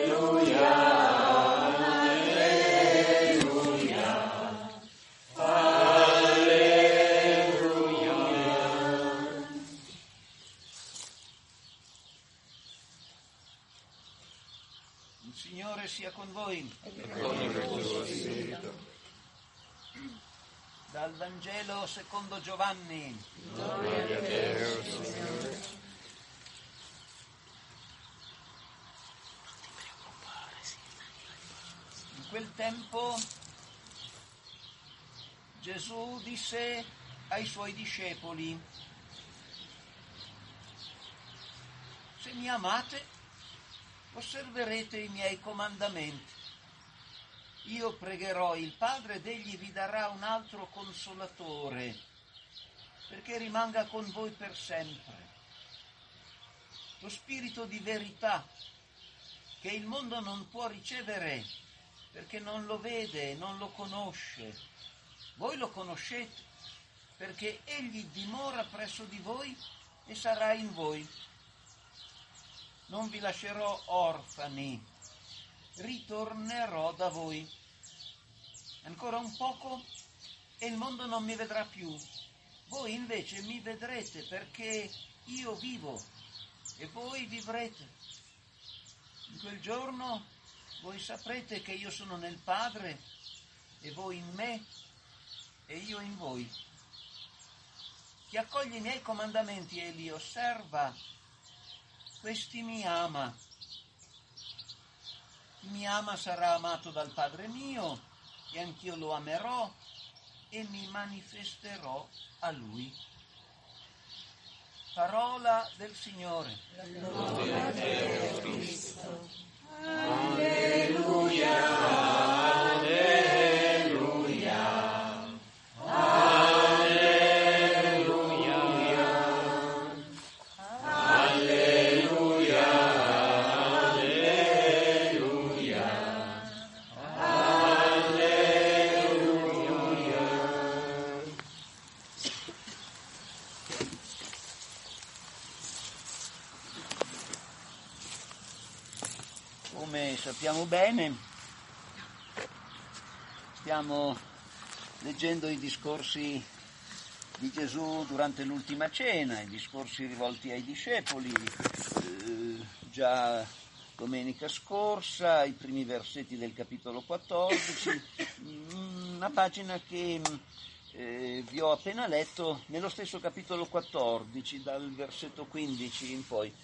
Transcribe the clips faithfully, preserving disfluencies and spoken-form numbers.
Il Signore sia con voi. E con il tuo spirito. Dal Vangelo secondo Giovanni. Gloria a te, Signore. In quel tempo Gesù disse ai suoi discepoli: se mi amate, osserverete i miei comandamenti. Io pregherò il Padre ed egli vi darà un altro consolatore, perché rimanga con voi per sempre. Lo Spirito di verità, che il mondo non può ricevere, perché non lo vede e non lo conosce. Voi lo conoscete, perché egli dimora presso di voi e sarà in voi. Non vi lascerò orfani, ritornerò da voi. Ancora un poco e il mondo non mi vedrà più. Voi invece mi vedrete, perché io vivo e voi vivrete. In quel giorno voi saprete che io sono nel Padre e voi in me e io in voi. Chi accoglie i miei comandamenti e li osserva, questi mi ama. Chi mi ama sarà amato dal Padre mio, e anch'io lo amerò e mi manifesterò a lui. Parola del Signore. Gloria a te, Cristo. Alleluia. Come sappiamo bene, stiamo leggendo i discorsi di Gesù durante l'ultima cena, i discorsi rivolti ai discepoli, eh, già domenica scorsa, i primi versetti del capitolo quattordici, una pagina che eh, vi ho appena letto nello stesso capitolo quattordici, dal versetto quindici in poi.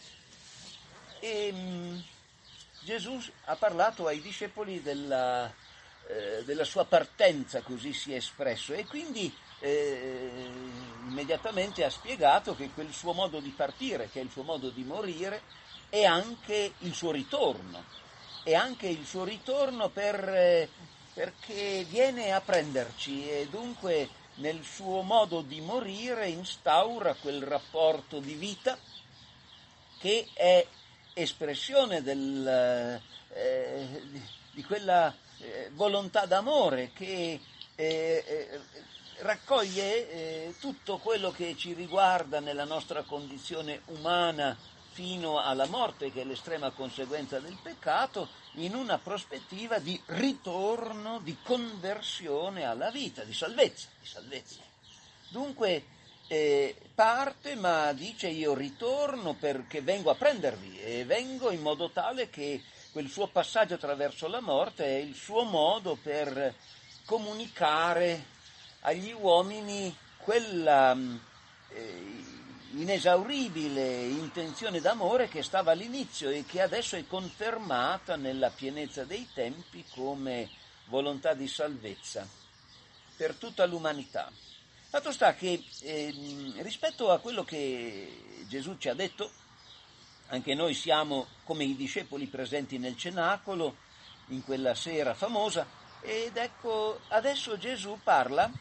E, mh, Gesù ha parlato ai discepoli della, eh, della sua partenza, così si è espresso, e quindi eh, immediatamente ha spiegato che quel suo modo di partire, che è il suo modo di morire, è anche il suo ritorno, è anche il suo ritorno per, eh, perché viene a prenderci e dunque nel suo modo di morire instaura quel rapporto di vita che è espressione del, eh, di, di quella eh, volontà d'amore che eh, eh, raccoglie eh, tutto quello che ci riguarda nella nostra condizione umana fino alla morte, che è l'estrema conseguenza del peccato, in una prospettiva di ritorno, di conversione alla vita, di salvezza, di salvezza. Dunque Eh, parte, ma dice: io ritorno perché vengo a prendervi, e vengo in modo tale che quel suo passaggio attraverso la morte è il suo modo per comunicare agli uomini quella eh, inesauribile intenzione d'amore che stava all'inizio e che adesso è confermata nella pienezza dei tempi come volontà di salvezza per tutta l'umanità. Fatto sta che eh, rispetto a quello che Gesù ci ha detto, anche noi siamo come i discepoli presenti nel cenacolo in quella sera famosa, ed ecco adesso Gesù parla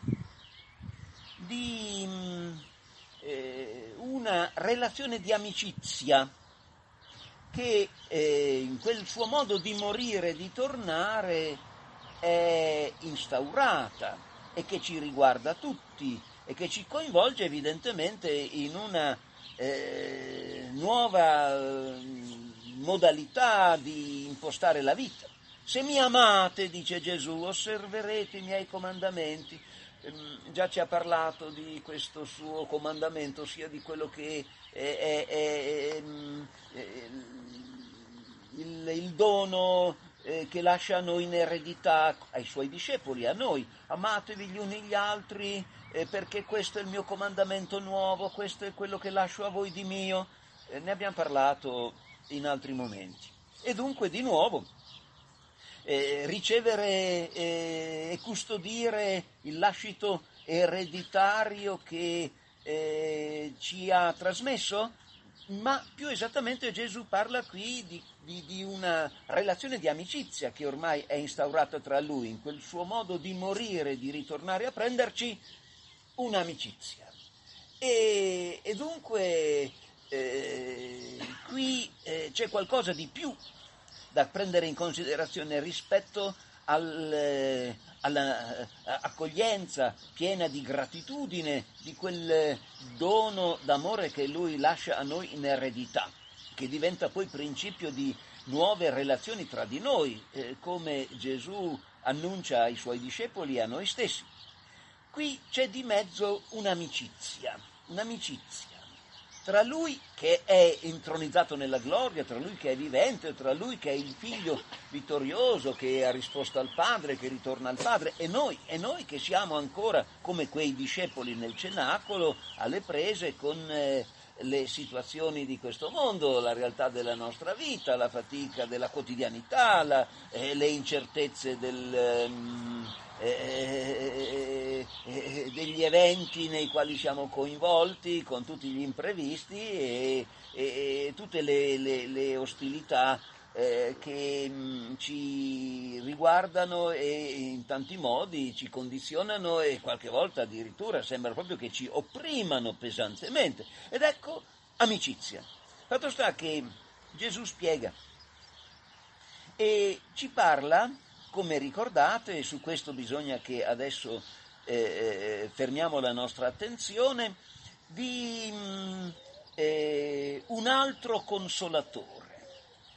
di eh, una relazione di amicizia che eh, in quel suo modo di morire e di tornare è instaurata e che ci riguarda tutti e che ci coinvolge evidentemente in una eh, nuova, modalità di impostare la vita. Se mi amate, dice Gesù, osserverete i miei comandamenti. Ehm, già ci ha parlato di questo suo comandamento, sia di quello che è, è, è, è, è il, il dono eh, che lascia a noi in eredità, ai suoi discepoli, a noi. Amatevi gli uni gli altri eh, perché questo è il mio comandamento nuovo, questo è quello che lascio a voi di mio. Eh, ne abbiamo parlato in altri momenti. E dunque, di nuovo, Eh, ricevere eh, e custodire il lascito ereditario che eh, ci ha trasmesso, ma più esattamente Gesù parla qui di, di, di una relazione di amicizia che ormai è instaurata tra lui, in quel suo modo di morire, di ritornare a prenderci, un'amicizia. E, e dunque eh, qui eh, c'è qualcosa di più da prendere in considerazione rispetto al, all'accoglienza piena di gratitudine di quel dono d'amore che lui lascia a noi in eredità, che diventa poi principio di nuove relazioni tra di noi, eh, come Gesù annuncia ai suoi discepoli e a noi stessi. Qui c'è di mezzo un'amicizia, un'amicizia. Tra lui che è intronizzato nella gloria, tra lui che è vivente, tra lui che è il figlio vittorioso che ha risposto al Padre, che ritorna al Padre, e noi, e noi che siamo ancora come quei discepoli nel cenacolo, alle prese con eh, le situazioni di questo mondo, la realtà della nostra vita, la fatica della quotidianità, la, eh, le incertezze del... Um, Eh, eh, degli eventi nei quali siamo coinvolti con tutti gli imprevisti e, e, e tutte le, le, le ostilità eh, che mh, ci riguardano e in tanti modi ci condizionano e qualche volta addirittura sembra proprio che ci opprimano pesantemente. Ed ecco, amicizia. Fatto sta che Gesù spiega e ci parla, come ricordate, e su questo bisogna che adesso eh, fermiamo la nostra attenzione, di mh, eh, un altro consolatore.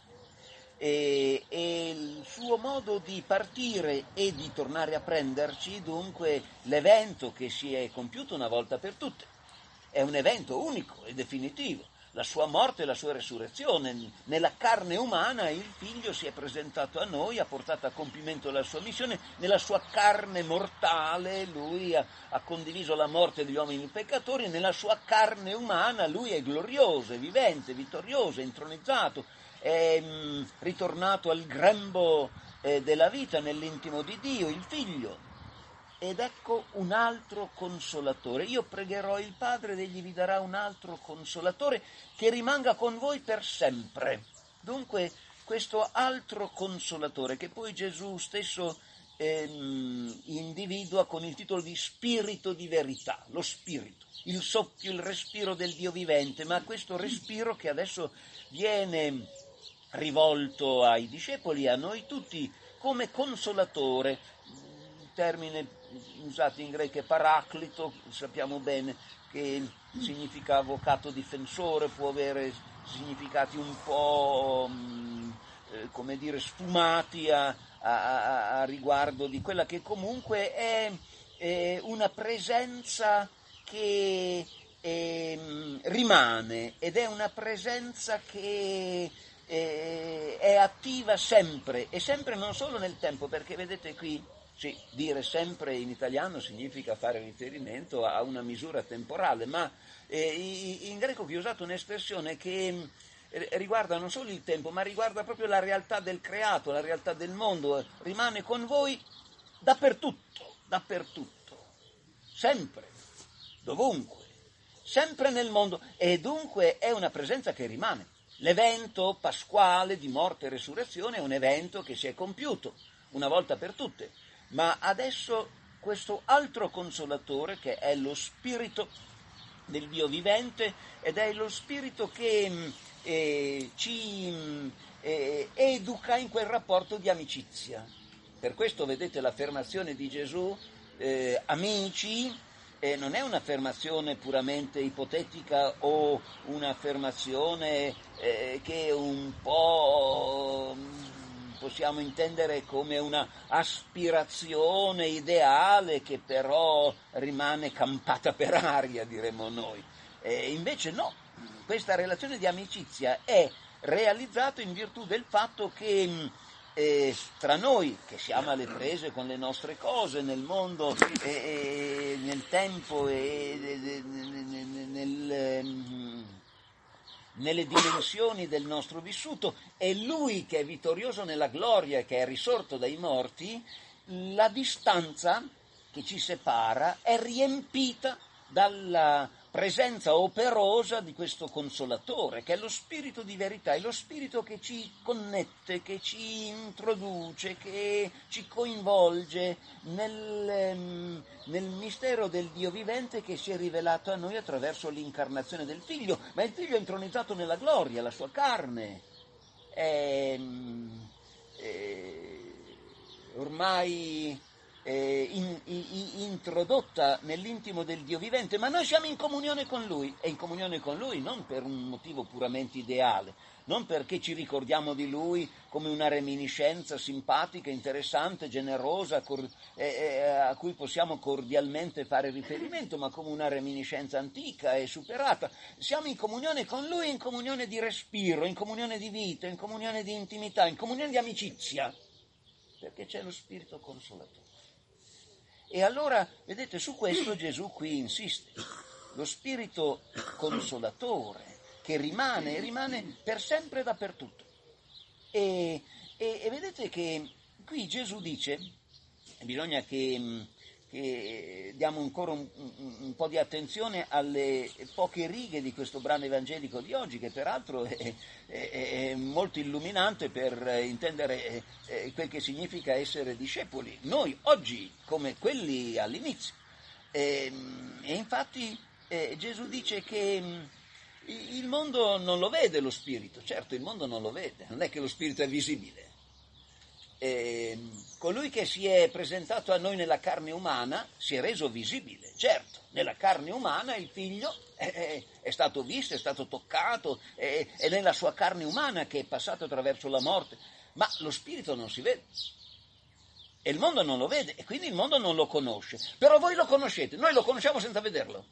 E, e il suo modo di partire e di tornare a prenderci, dunque, l'evento che si è compiuto una volta per tutte. È un evento unico e definitivo. La sua morte e la sua resurrezione. Nella carne umana il figlio si è presentato a noi, ha portato a compimento la sua missione, nella sua carne mortale lui ha, ha condiviso la morte degli uomini peccatori, nella sua carne umana lui è glorioso, è vivente, vittorioso, è intronizzato, è mh, ritornato al grembo eh, della vita nell'intimo di Dio, il figlio. Ed ecco un altro consolatore. Io pregherò il Padre ed egli vi darà un altro consolatore che rimanga con voi per sempre. Dunque questo altro consolatore che poi Gesù stesso ehm, individua con il titolo di Spirito di verità, lo Spirito, il soffio, il respiro del Dio vivente, ma questo respiro che adesso viene rivolto ai discepoli e a noi tutti come consolatore. Termine usato in greco è paraclito, sappiamo bene che significa avvocato difensore, può avere significati un po' eh, come dire sfumati a, a, a riguardo di quella che comunque è, è una presenza che è, rimane ed è una presenza che è, è attiva sempre e sempre non solo nel tempo, perché vedete qui sì, dire sempre in italiano significa fare riferimento a una misura temporale, ma eh, in greco vi ho usato un'espressione che eh, riguarda non solo il tempo, ma riguarda proprio la realtà del creato, la realtà del mondo, rimane con voi dappertutto, dappertutto, sempre, dovunque, sempre nel mondo, e dunque è una presenza che rimane. L'evento pasquale di morte e resurrezione è un evento che si è compiuto una volta per tutte. Ma adesso questo altro consolatore, che è lo Spirito del Dio vivente, ed è lo Spirito che eh, ci eh, educa in quel rapporto di amicizia. Per questo vedete l'affermazione di Gesù, eh, amici, eh, non è un'affermazione puramente ipotetica o un'affermazione eh, che un po' possiamo intendere come una aspirazione ideale che però rimane campata per aria, diremmo noi. Eh, invece no, questa relazione di amicizia è realizzata in virtù del fatto che eh, tra noi, che siamo alle prese con le nostre cose nel mondo, eh, eh, nel tempo e eh, nel, nel, nelle dimensioni del nostro vissuto, e lui che è vittorioso nella gloria e che è risorto dai morti, la distanza che ci separa è riempita dalla presenza operosa di questo Consolatore, che è lo Spirito di verità, è lo Spirito che ci connette, che ci introduce, che ci coinvolge nel, nel mistero del Dio vivente che si è rivelato a noi attraverso l'incarnazione del Figlio, ma il Figlio è intronizzato nella gloria, la sua carne è, è ormai Eh, in, in, introdotta nell'intimo del Dio vivente, ma noi siamo in comunione con Lui, e in comunione con Lui non per un motivo puramente ideale, non perché ci ricordiamo di Lui come una reminiscenza simpatica, interessante, generosa, cor- eh, eh, a cui possiamo cordialmente fare riferimento, ma come una reminiscenza antica e superata. Siamo in comunione con Lui, in comunione di respiro, in comunione di vita, in comunione di intimità, in comunione di amicizia, perché c'è lo Spirito Consolatore. E allora, vedete, su questo Gesù qui insiste, lo Spirito Consolatore, che rimane, rimane per sempre e dappertutto. E, e, e vedete che qui Gesù dice, bisogna che, che diamo ancora un, un, un po' di attenzione alle poche righe di questo brano evangelico di oggi, che peraltro è, è, è molto illuminante per intendere eh, quel che significa essere discepoli, noi oggi come quelli all'inizio. E, e infatti eh, Gesù dice che il mondo non lo vede lo Spirito, certo il mondo non lo vede, non è che lo Spirito è visibile. Eh, colui che si è presentato a noi nella carne umana si è reso visibile, certo, nella carne umana il Figlio è, è stato visto, è stato toccato, è, è nella sua carne umana che è passato attraverso la morte, ma lo Spirito non si vede. E il mondo non lo vede, e quindi il mondo non lo conosce. Però voi lo conoscete, noi lo conosciamo senza vederlo.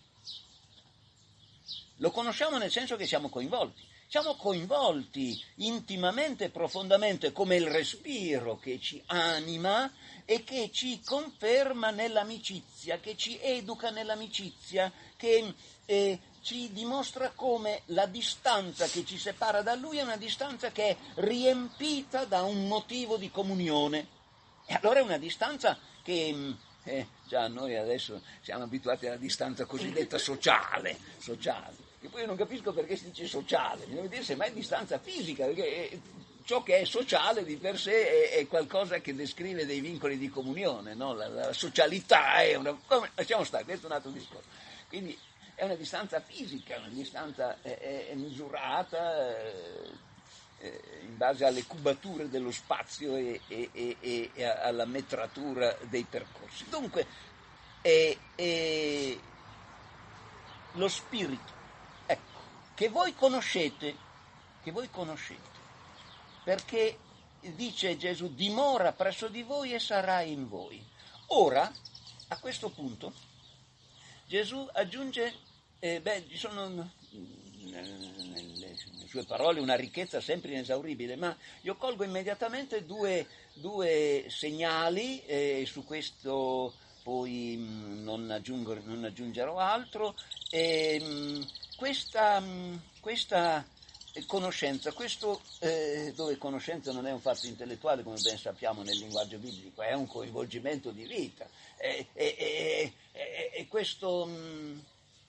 Lo conosciamo nel senso che siamo coinvolti. Siamo coinvolti intimamente e profondamente come il respiro che ci anima e che ci conferma nell'amicizia, che ci educa nell'amicizia, che eh, ci dimostra come la distanza che ci separa da Lui è una distanza che è riempita da un motivo di comunione. E allora è una distanza che... Eh, già noi adesso siamo abituati alla distanza cosiddetta sociale, sociale. Che poi io non capisco perché si dice sociale, bisogna vedere se mai distanza fisica, perché ciò che è sociale di per sé è, è qualcosa che descrive dei vincoli di comunione, no? la, la socialità è una... Come, lasciamo stare, questo è un altro discorso. Quindi è una distanza fisica, una distanza è, è misurata eh, eh, in base alle cubature dello spazio e, e, e, e alla metratura dei percorsi. Dunque, è, è lo spirito che voi conoscete, che voi conoscete, perché dice Gesù, dimora presso di voi e sarà in voi. Ora, a questo punto, Gesù aggiunge, eh, beh, ci sono nelle, nelle sue parole una ricchezza sempre inesauribile, ma io colgo immediatamente due, due segnali, e eh, su questo poi mh, non, aggiungo, non aggiungerò altro, e, mh, Questa, questa conoscenza, questo, eh, dove conoscenza non è un fatto intellettuale, come ben sappiamo nel linguaggio biblico, è un coinvolgimento di vita, e, e, e, e, e questo, mh,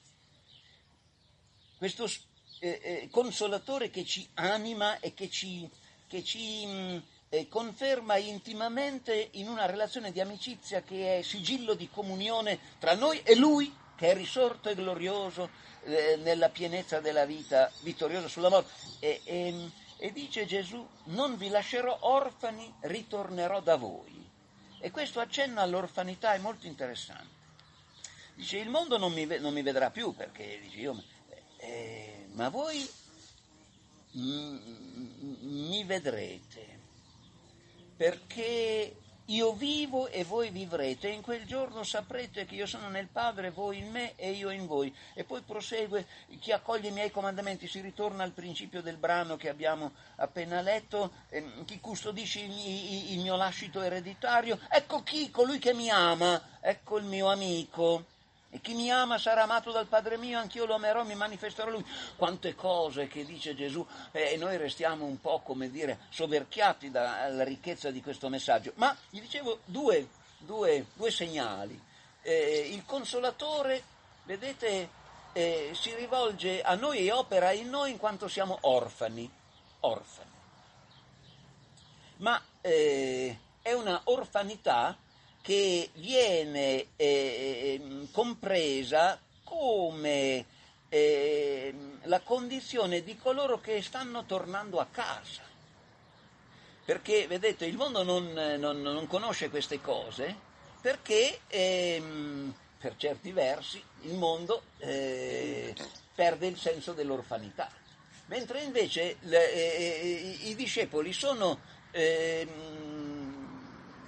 questo eh, eh, consolatore che ci anima e che ci, che ci mh, eh, conferma intimamente in una relazione di amicizia che è sigillo di comunione tra noi e Lui, che è risorto e glorioso eh, nella pienezza della vita, vittorioso sulla morte. E, e, e dice Gesù, non vi lascerò orfani, ritornerò da voi. E questo accenno all'orfanità è molto interessante. Dice, il mondo non mi, non mi vedrà più, perché dice io, eh, ma voi m- mi vedrete, perché io vivo e voi vivrete, e in quel giorno saprete che io sono nel Padre, voi in me e io in voi. E poi prosegue, chi accoglie i miei comandamenti, si ritorna al principio del brano che abbiamo appena letto, ehm, chi custodisce il, il, il mio lascito ereditario, ecco chi, colui che mi ama, ecco il mio amico. E chi mi ama sarà amato dal Padre mio, anch'io lo amerò, mi manifesterò a lui. Quante cose che dice Gesù, e eh, noi restiamo un po', come dire, soverchiati dalla ricchezza di questo messaggio. Ma gli dicevo due, due, due segnali. Eh, il Consolatore, vedete, eh, si rivolge a noi e opera in noi in quanto siamo orfani, orfani. Ma eh, è una orfanità che viene eh, compresa come eh, la condizione di coloro che stanno tornando a casa. Perché, vedete, il mondo non, non, non conosce queste cose, perché ehm, per certi versi il mondo eh, perde il senso dell'orfanità. Mentre invece le, eh, i discepoli sono ehm,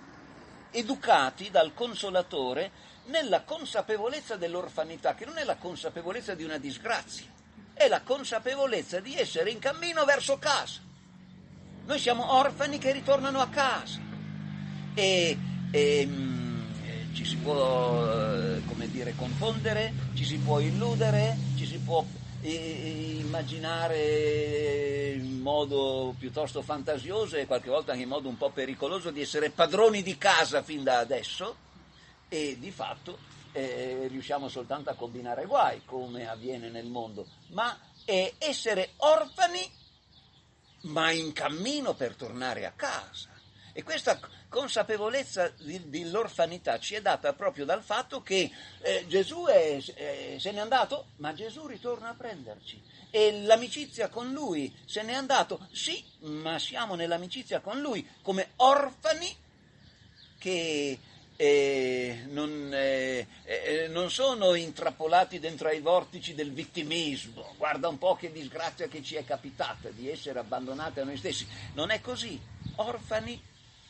educati dal Consolatore nella consapevolezza dell'orfanità, che non è la consapevolezza di una disgrazia, è la consapevolezza di essere in cammino verso casa. Noi siamo orfani che ritornano a casa e, e mh, ci si può, eh, come dire, confondere, ci si può illudere, ci si può eh, immaginare in modo piuttosto fantasioso e qualche volta anche in modo un po' pericoloso di essere padroni di casa fin da adesso, e di fatto eh, riusciamo soltanto a combinare guai, come avviene nel mondo, ma è essere orfani ma in cammino per tornare a casa. E questa consapevolezza di, dell'orfanità ci è data proprio dal fatto che eh, Gesù è, eh, se n'è andato, ma Gesù ritorna a prenderci. E l'amicizia con Lui se n'è andato, sì, ma siamo nell'amicizia con Lui come orfani che eh, non, eh, eh, non sono intrappolati dentro ai vortici del vittimismo. Guarda un po' che disgrazia che ci è capitata di essere abbandonati a noi stessi. Non è così. Orfani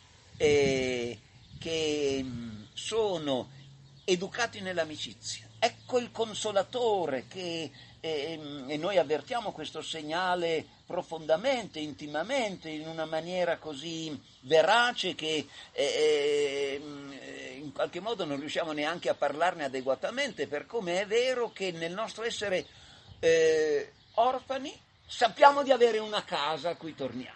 eh, che sono educati nell'amicizia. Ecco il Consolatore che eh, e noi avvertiamo questo segnale profondamente, intimamente, in una maniera così verace che eh, in qualche modo non riusciamo neanche a parlarne adeguatamente, per come è vero che nel nostro essere eh, orfani sappiamo di avere una casa a cui torniamo.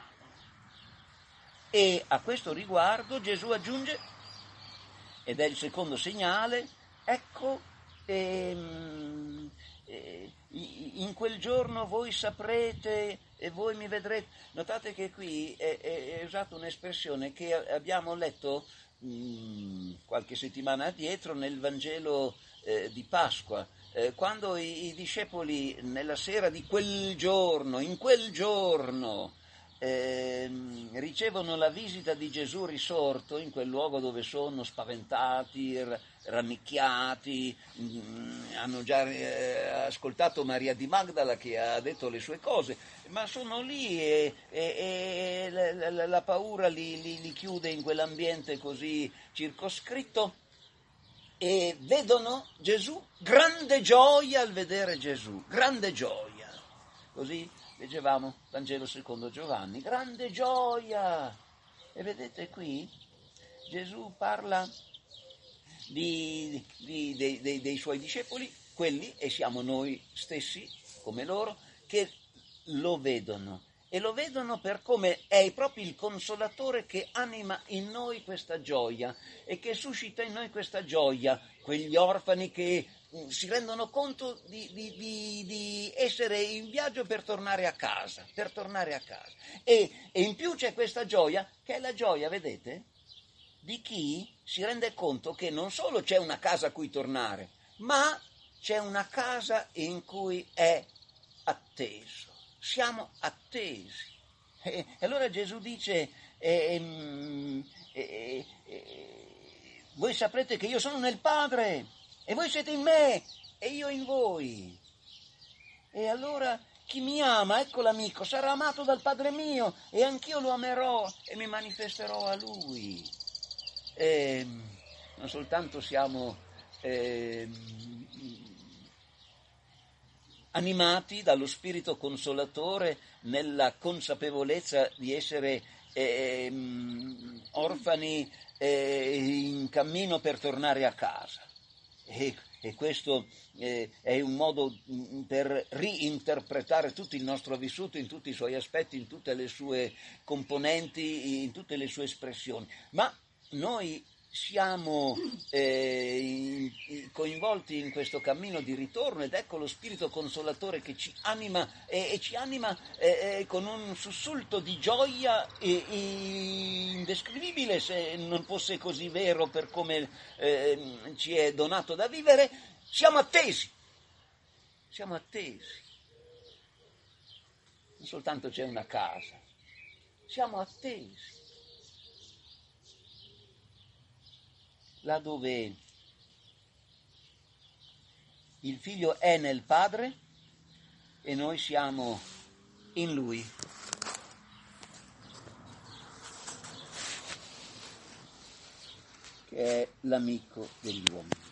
E a questo riguardo Gesù aggiunge, ed è il secondo segnale, ecco, ehm, eh, in quel giorno voi saprete e voi mi vedrete. Notate che qui è, è, è usata un'espressione che abbiamo letto mh, qualche settimana addietro nel Vangelo eh, di Pasqua, eh, quando i, i discepoli nella sera di quel giorno, in quel giorno, Eh, ricevono la visita di Gesù risorto in quel luogo dove sono spaventati, rannicchiati, mh, hanno già eh, ascoltato Maria di Magdala che ha detto le sue cose, ma sono lì e, e, e la, la, la paura li, li, li chiude in quell'ambiente così circoscritto e vedono Gesù, grande gioia al vedere Gesù, grande gioia, così leggevamo Vangelo secondo Giovanni, grande gioia. E vedete qui Gesù parla di, di, dei, dei, dei suoi discepoli, quelli, e siamo noi stessi come loro, che lo vedono. E lo vedono per come è proprio il Consolatore che anima in noi questa gioia e che suscita in noi questa gioia, quegli orfani che si rendono conto di, di, di, di essere in viaggio per tornare a casa, per tornare a casa. E, e in più c'è questa gioia, che è la gioia, vedete, di chi si rende conto che non solo c'è una casa a cui tornare, ma c'è una casa in cui è atteso. Siamo attesi. E, e allora Gesù dice, eh, eh, eh, eh, voi saprete che io sono nel Padre e voi siete in me e io in voi. E allora chi mi ama, ecco l'amico, sarà amato dal Padre mio e anch'io lo amerò e mi manifesterò a lui. E non soltanto siamo eh, animati dallo Spirito Consolatore nella consapevolezza di essere eh, orfani eh, in cammino per tornare a casa. E, e questo eh, è un modo per reinterpretare tutto il nostro vissuto in tutti i suoi aspetti, in tutte le sue componenti, in tutte le sue espressioni. Ma noi siamo eh, in, in, coinvolti in questo cammino di ritorno ed ecco lo Spirito Consolatore che ci anima e, e ci anima eh, eh, con un sussulto di gioia eh, indescrivibile, se non fosse così vero per come eh, ci è donato da vivere. Siamo attesi, siamo attesi, non soltanto c'è una casa, siamo attesi. Là dove il figlio è nel Padre e noi siamo in lui. Che è l'amico degli uomini.